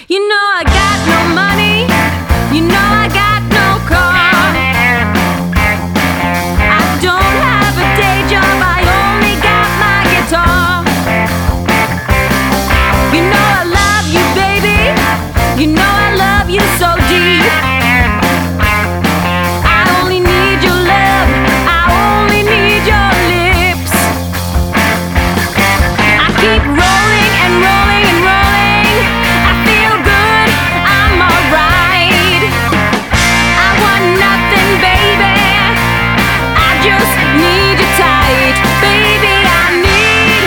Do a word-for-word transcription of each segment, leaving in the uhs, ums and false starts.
You know I got no money, you know I got no car. I don't have a day job, I only got my guitar. You know I love you, baby, you know I love you so deep. I only need your love, I only need your lips. I keep rolling and rolling and rolling, I feel good, I'm alright. I want nothing, baby, I just need you tight. Baby, I need,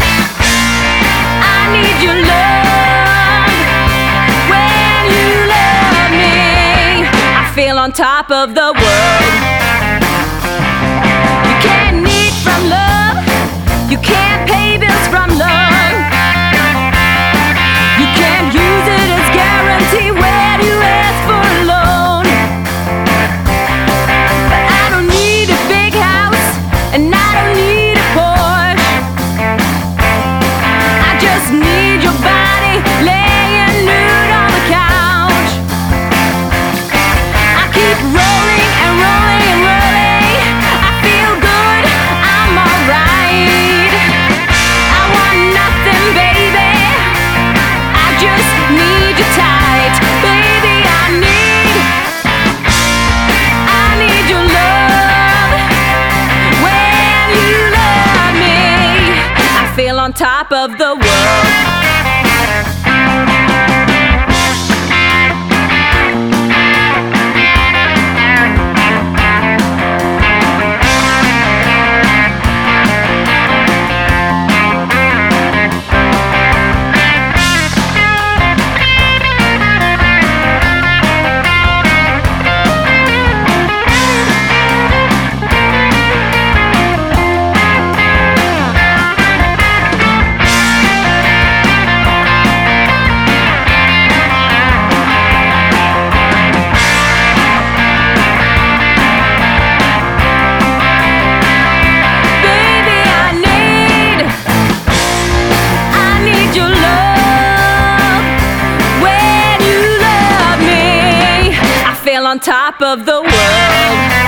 I need your love. When you love me, I feel on top of the world. You can't eat from love, you can't pay bills from love. You can't use it as guarantee when you ask for a loan. But I don't need a big house, and I don't need a Porsche. I just need your body laying nude on the couch. I keep rolling and rolling and rolling, I feel good, I'm alright. I want nothing, baby, I just need you tight. Baby, I need, I need your love. When you love me, I feel on top of the world. Baby, I need, I need your love. When you love me, I feel on top of the world.